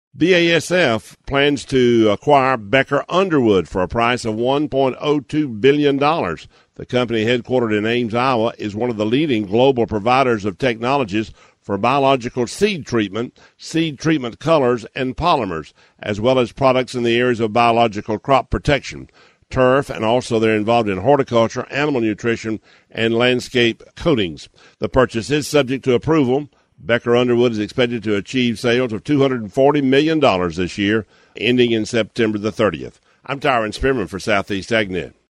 BASF plans to acquire Becker Underwood for a price of $1.02 billion. The company, headquartered in Ames, Iowa, is one of the leading global providers of technologies for biological seed treatment colors, and polymers, as well as products in the areas of biological crop protection, turf, and also they're involved in horticulture, animal nutrition, and landscape coatings. The purchase is subject to approval. Becker Underwood is expected to achieve sales of $240 million this year, ending in September the 30th. I'm Tyron Spearman for Southeast AgNet.